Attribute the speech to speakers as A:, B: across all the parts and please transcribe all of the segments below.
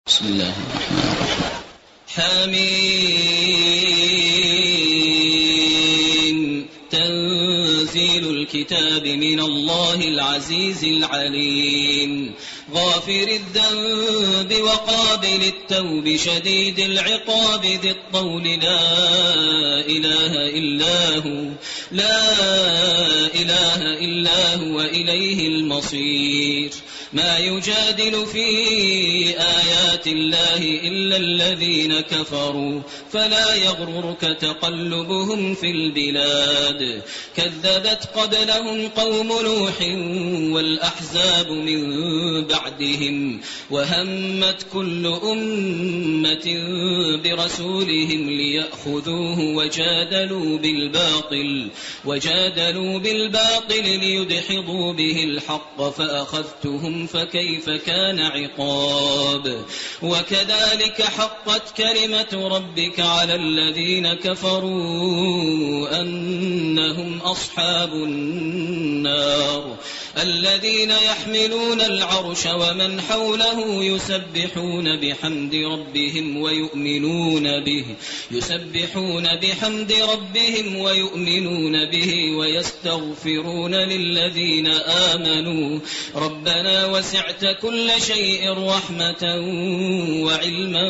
A: بسم الله الرحمن الرحيم.
B: حميم تنزيل الكتاب من الله العزيز العليم غافر الذنب وقابل التوب شديد العقاب ذي الطول لا إله إلا هو إليه المصير ما يجادل في آيات الله إلا الذين كفروا فلا يغررك تقلبهم في البلاد كذبت قبلهم قوم نوح والأحزاب من بعدهم وهمت كل أمة برسولهم ليأخذوه وجادلوا بالباطل ليدحضوا به الحق فأخذتهم فكيف كان عقاب وكذلك حقت كلمة ربك على الذين كفروا أنهم أصحاب النار الذين يحملون العرش ومن حوله يسبحون بحمد ربهم ويؤمنون به ويستغفرون للذين آمنوا ربنا وسعت كل شيء رحمة وعلما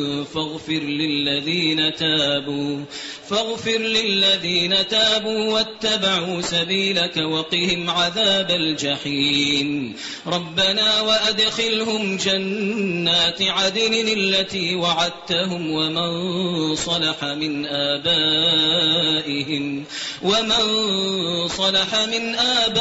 B: فاغفر للذين تابوا واتبعوا سبيلك وقهم عذاب الجحيم ربنا وأدخلهم جنات عدن التي وعدتهم ومن صلح من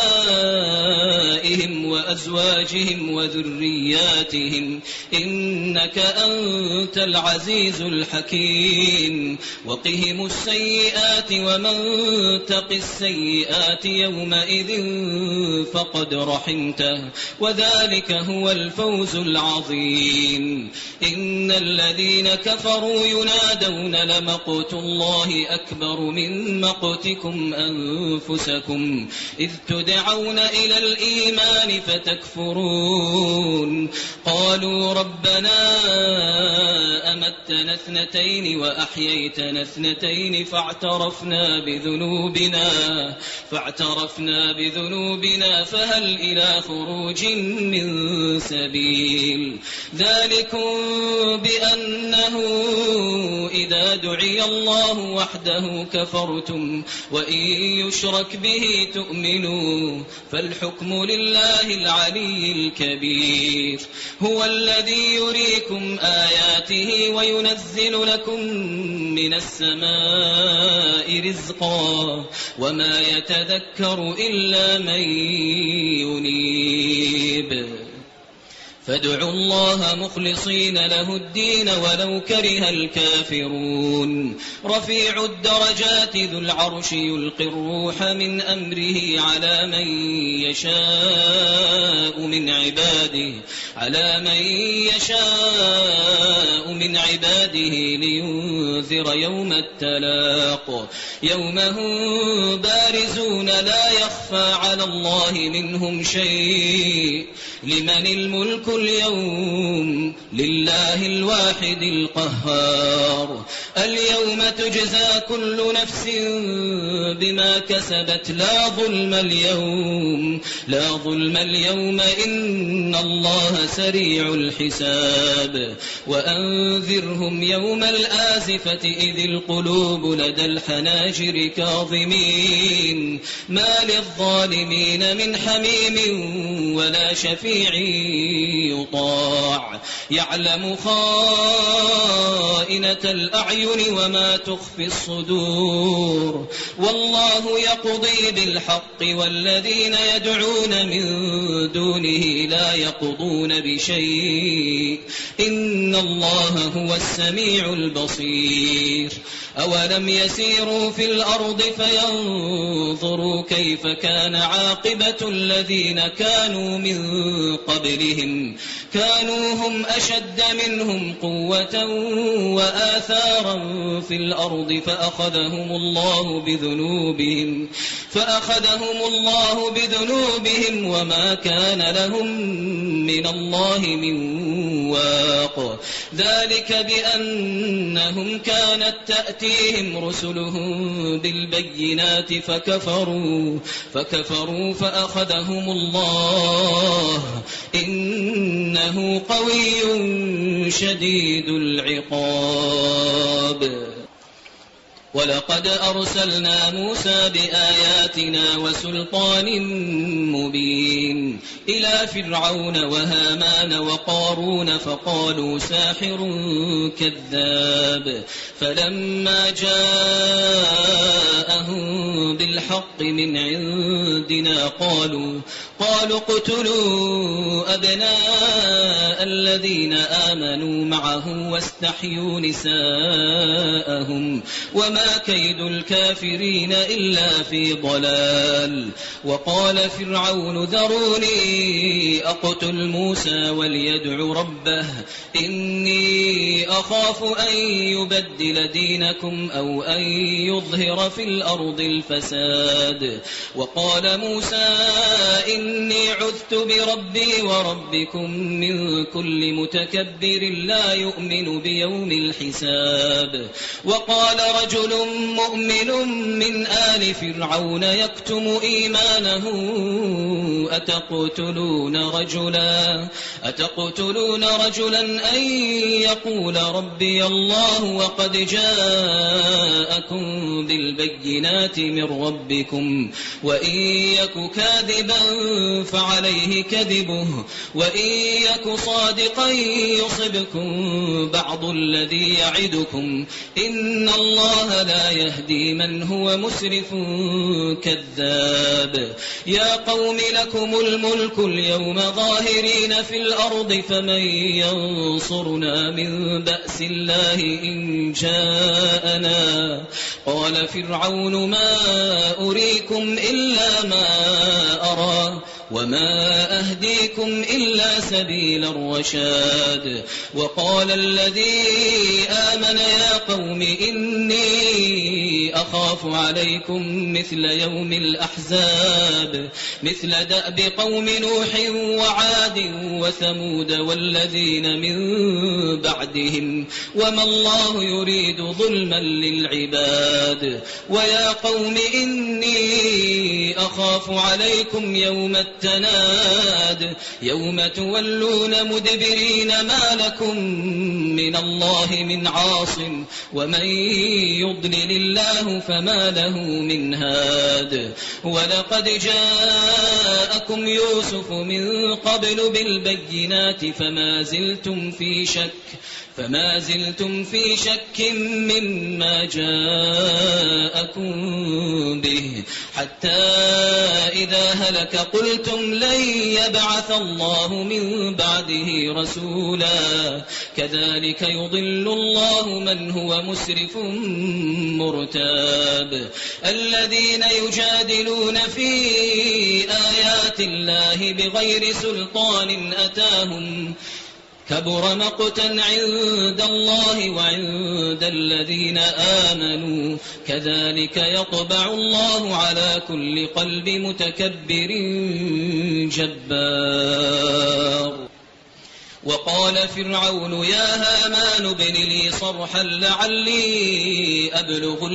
B: آبائهم وأزواجهم وذرياتهم إنك أنت العزيز الحكيم وقهم السيئات ومن تق السيئات يومئذ فقد رحمته وذلك هو الفوز العظيم إن الذين كفروا ينادون لمقت الله أكبر من مقتكم أنفسكم إذ تدعون إلى الإيمان فتكفرون قالوا ربنا أمتنا اثنتين وأحييتنا اثنتين فاعترفنا بذنوبنا فهل إلى خروج من سبيل ذلكم بأنه إذا دعي الله وحده كفرتم وإن يشرك به تؤمنوا فالحكم لله العلي الكبير هو الذي يريكم آياته وينزل لكم من السماء رزقا وما يتذكر إلا من ينيب فادعوا الله مخلصين له الدين ولو كره الكافرون رفيع الدرجات ذو العرش يلقي الروح من أمره على من يشاء من عباده لينذر يوم التلاق يوم هم بارزون لا يخفى على الله منهم شيء لمن الملك اليوم لله الواحد القهار اليوم تجزى كل نفس بما كسبت لا ظلم اليوم إن الله سريع الحساب وأنذرهم يوم الآزفة إذ القلوب لدى الحناجر كاظمين ما للظالمين من حميم ولا شفيع يطاع يعلم خائنة الأعين وما تخفي الصدور والله يقضي بالحق والذين يدعون من دونه لا يقضون بشيء إن الله هو السميع البصير أولم يسيروا في الأرض فينظروا كيف كان عاقبة الذين كانوا من قبلهم كانوا هم أشد منهم قوة وآثارا نارا في الأرض فأخذهم الله بذنوبهم وما كان لهم من الله من واق. ذلك بأنهم كانت تأتيهم رسلهم بالبينات فكفروا فأخذهم الله إنه قوي شديد العقاب. ولقد أرسلنا موسى بآياتنا وسلطان مبين إلى فرعون وهامان وقارون فقالوا ساحر كذاب. فلما جاءهم بالحق من عندنا قالوا اقتلوا أبناء الذين آمنوا معه واستحيوا نساءهم وما كيد الكافرين إلا في ضلال. وقال فرعون ذروني أقتل موسى وليدع ربه إني أخاف أن يبدل دينكم أو أن يظهر في الأرض الفساد. وقال موسى إني عذت بربي وربكم من كل متكبر لا يؤمن بيوم الحساب. وقال رجل مؤمن من آل فرعون يكتم إيمانه أتقتلون رجلا أن يقول ربي الله وقد جاءكم بالبينات من ربكم وإن يك كاذبا فعليه كذبه وإن يك صادقا يصبكم بعض الذي يعدكم إن الله لا يهدي من هو مسرف كذاب. يا قوم لكم الملك اليوم ظاهرين في الأرض فمن ينصرنا من بأس الله إن جاءنا. قال فرعون ما أريكم إلا ما أرى وما أهديكم إلا سبيل الرشاد. وقال الذي آمن يا قوم إني أخاف عليكم مثل يوم الأحزاب مثل دأب قوم نوح وعاد وثمود والذين من بعدهم وما الله يريد ظلما للعباد. ويا قوم إني أخاف عليكم يوم التناد يوم تولون مدبرين ما لكم من الله من عاصم ومن يضلل الله فما له من هاد. ولقد جاءكم يوسف من قبل بالبينات فما زلتم في شك مما جاءكم به حتى إذا هلك قلتم لن يبعث الله من بعده رسولا كذلك يضل الله من هو مسرف مرتاب. الذين يجادلون في آيات الله بغير سلطان أتاهم كبر مقتا عند الله وعند الذين آمنوا كذلك يطبع الله على كل قلب متكبر جبار. وقال فرعون يا هامان ابن لي صرحا لعلي أبلغ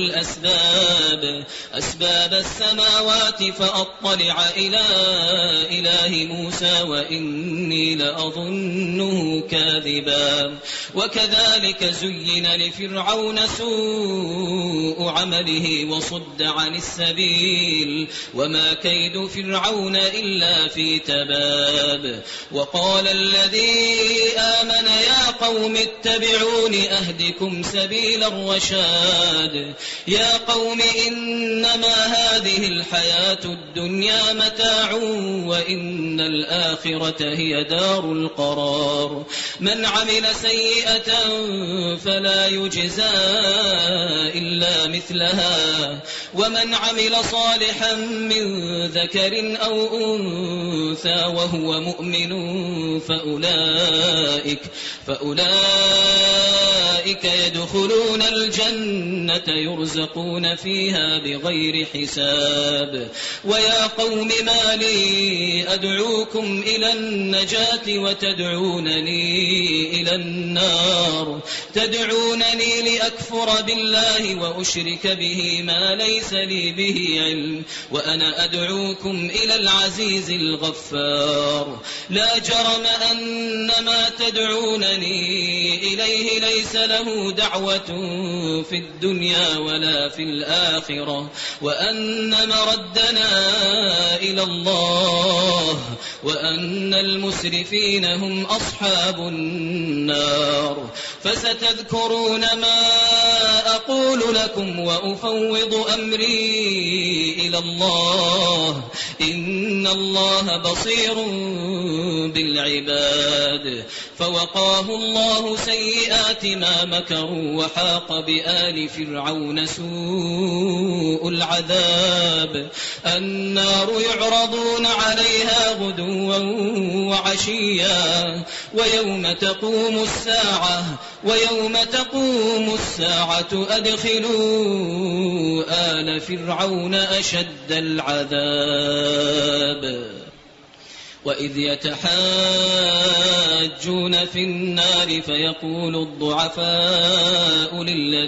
B: أسباب السماوات فأطلع إلى إله موسى وإني لأظنه كاذبا. وكذلك زين لفرعون سوء عمله وصد عن السبيل وما كيد فرعون إلا في تباب. وقال الذي آمن يا قوم اتبعون أهدكم سبيل الرشاد. يا قوم إنما هذه الحياة الدنيا متاع وإن الآخرة هي دار القرار. من عمل سيئة فلا يجزى إلا مثلها ومن عمل صالحا من ذكر أو أنثى وهو مؤمن فأولئك فأولئك يدخلون الجنة يرزقون فيها بغير حساب. ويا قوم ما لي أدعوكم إلى النجاة وتدعونني إلى النار؟ تدعونني لأكفر بالله وأشرك به ما ليس لي به علم، وأنا أدعوكم إلى العزيز الغفار. لا جرم أن ما تدعونني إليه ليس له دعوة في الدنيا ولا في الآخرة، وأن مردنا إلى الله، وأن المسرفين هم أصحاب النار. فستذكرون ما أقول لكم وأفوض أمري إلى الله، إن الله بصير بالعباد. فوقاه الله سيئات ما مكروا، وحاق بآل فرعون سوء العذاب. النار يعرضون عليها غدوا وعشيا ويوم تقوم الساعة أدخلوا آل فرعون أشد العذاب. وإذ يتحاجون في النار فيقول الضعفاء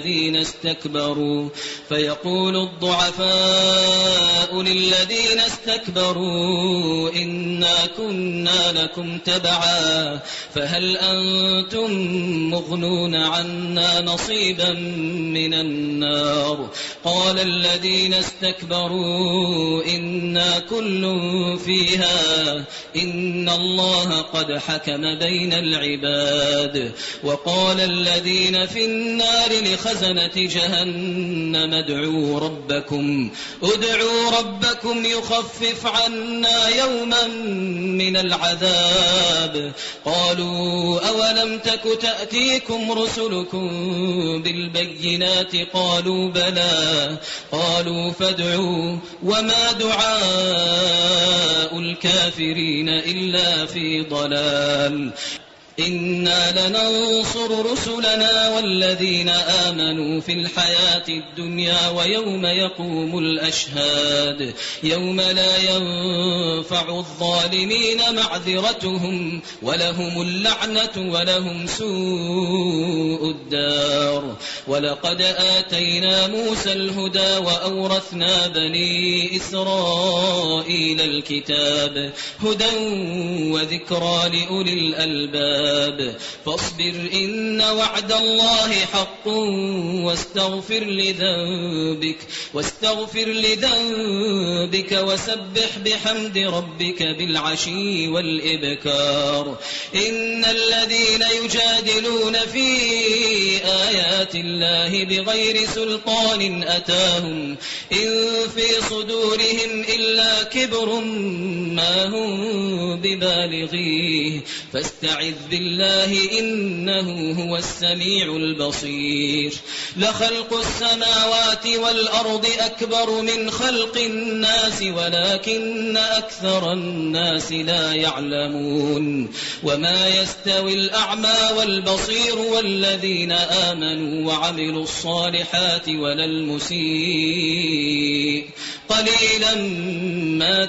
B: للذين استكبروا إنا كنا لكم تبعا فهل أنتم مغنون عنا نصيبا من النار؟ قال الذين استكبروا إنا كل فيها إن الله قد حكم بين العباد. وقال الذين في النار لخزنة جهنم ادعوا ربكم يخفف عنا يوما من العذاب. قالوا أولم تك تأتيكم رسلكم بالبينات؟ قالوا بلى. قالوا فادعوا وما دعاء الكافرين إلا في ضلال. إنا لننصر رسلنا والذين آمنوا في الحياة الدنيا ويوم يقوم الأشهاد، يوم لا ينفع الظالمين معذرتهم ولهم اللعنة ولهم سوء الدار. ولقد آتينا موسى الهدى وأورثنا بني إسرائيل الكتاب هدى وذكرى لأولي الألباب. فاصبر إن وعد الله حق واستغفر لذنبك وسبح بحمد ربك بالعشي والإبكار. إن الذين يجادلون في آيات الله بغير سلطان أتاهم إن في صدورهم إلا كبر ما هم ببالغيه فاستعذ بالله إنه هو السميع البصير. لخلق السماوات والأرض أكبر من خلق الناس ولكن أكثر الناس لا يعلمون. وما يستوي الأعمى والبصير والذين آمنوا وعملوا الصالحات ولا المسيء قليلا ما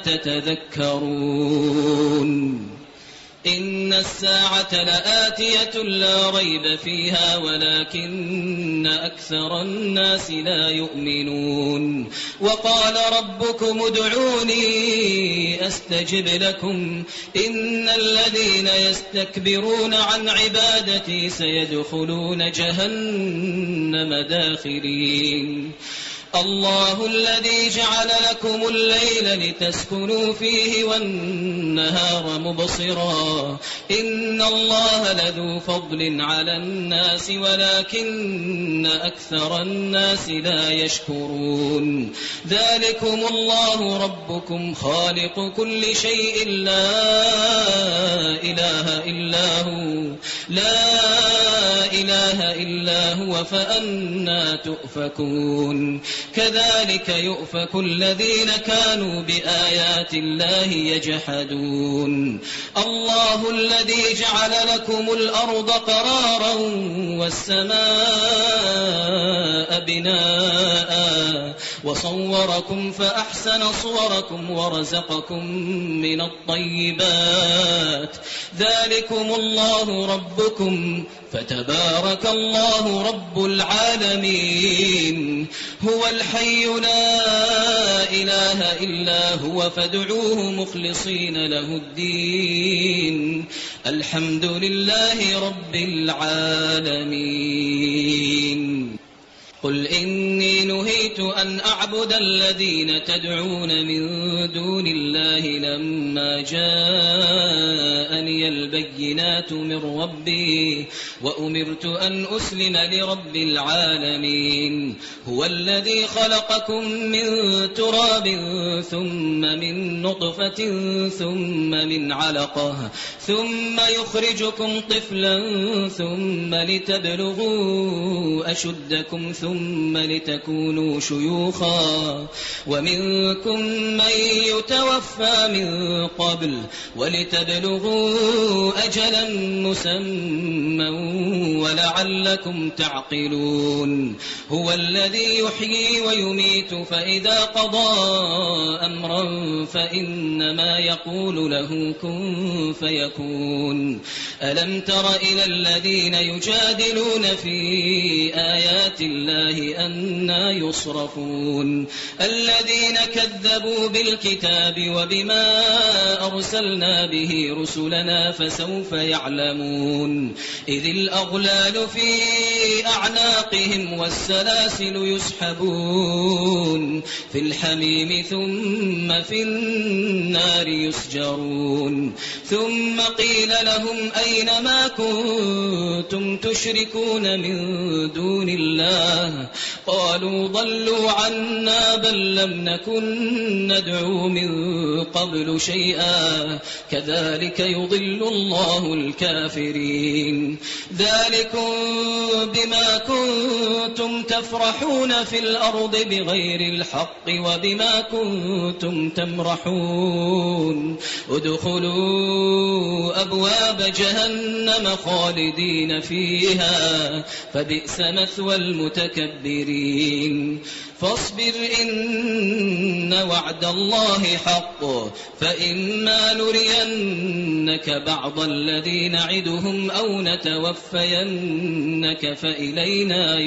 B: تتذكرون. إن الساعة لآتية لا ريب فيها ولكن أكثر الناس لا يؤمنون. وقال ربكم ادعوني أستجب لكم إن الذين يستكبرون عن عبادتي سيدخلون جهنم داخرين. الله الذي جعل لكم الليل لتسكنوا فيه والنهار مبصرا إن الله لذو فضل على الناس ولكن أكثر الناس لا يشكرون. ذلكم الله ربكم خالق كل شيء لا إله إلا هو فأنى تؤفكون. كذلك يؤفك الذين كانوا بآيات الله يجحدون الله الذي جعل لكم الأرض قرارا والسماء بناء وصوركم فأحسن صوركم ورزقكم من الطيبات ذلكم الله ربكم فتبارك الله رب العالمين هو الحي لا إله إلا هو فادعوه مخلصين له الدين الحمد لله رب العالمين قل إني نهيت أن أعبد الذين تدعون من دون الله لما جاءني البينات من ربي وأمرت أن أسلم لرب العالمين هو الذي خلقكم من تراب ثم من نطفة ثم من علقة ثم يخرجكم طفلا ثم لتبلغوا أشدكم ثم لتكونوا شيوخا ومنكم من يتوفى من قبل ولتبلغوا أجلا مسمى ولعلكم تعقلون هو الذي يحيي ويميت فإذا قضى أمرا فإنما يقول له كن فيكون ألم تر إلى الذين يجادلون في آيات الله أنى يصرفون الذين كذبوا بالكتاب وبما أرسلنا به رسلنا فسوف يعلمون إذ الأغلال في أعناقهم والسلاسل يسحبون في الحميم ثم في النار يسجرون ثم قيل لهم أين ما كنتم تشركون من دون الله قالوا ضلوا عنا بل لم نكن ندعو من قبل شيئا كذلك يضل الله الكافرين ذلكم بما كنتم تفرحون في الأرض بغير الحق وبما كنتم تمرحون ادخلوا أبواب جهنم خالدين فيها فبئس مثوى المتكبرين فاصبر إن وعد الله حق فإما نرينك بعض الذي نعدهم أو نتوفينك فإلينا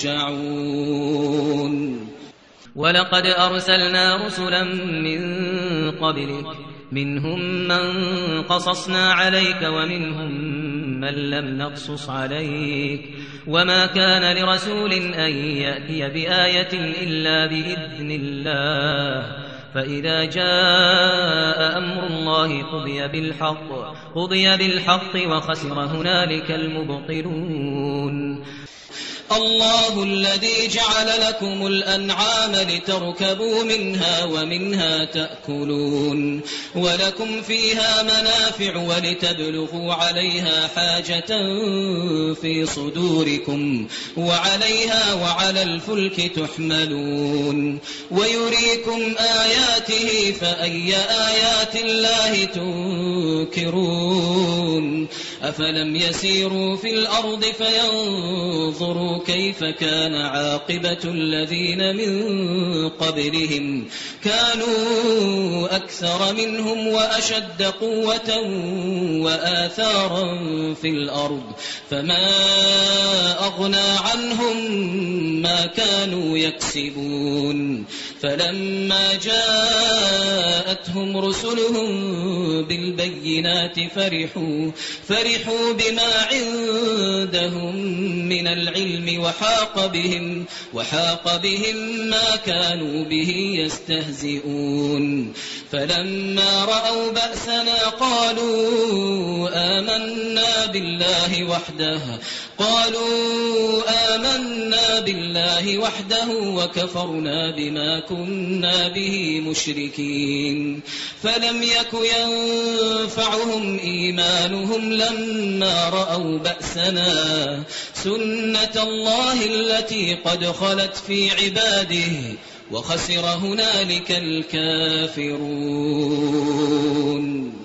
B: يرجعون
A: ولقد أرسلنا رسلا من قبلك منهم من قصصنا عليك ومنهم من لم نقصص عليك وما كان لرسول أن يأتي بآية إلا بإذن الله فإذا جاء أمر الله قضي بالحق وخسر هنالك المبطلون
B: الله الذي جعل لكم الأنعام لتركبوا منها ومنها تأكلون ولكم فيها منافع ولتبلغوا عليها حاجة في صدوركم وعليها وعلى الفلك تحملون ويريكم آياته فأي آيات الله تنكرون أفلم يسيروا في الأرض فينظروا كيف كان عاقبة الذين من قبلهم كانوا أكثر منهم وأشد قوة وآثارا في الأرض فما أغنى عنهم ما كانوا يكسبون فلما جاءتهم رسلهم بالبينات فرحوا بما عندهم من العلم وحاق بهم ما كانوا به يستهزئون فلما رأوا بأسنا قالوا آمنا بالله وحده وكفرنا بما كنا به مشركين فلم يك ينفعهم إيمانهم لما رأوا بأسنا سنة الله التي قد خلت في عباده وخسر هنالك الكافرون.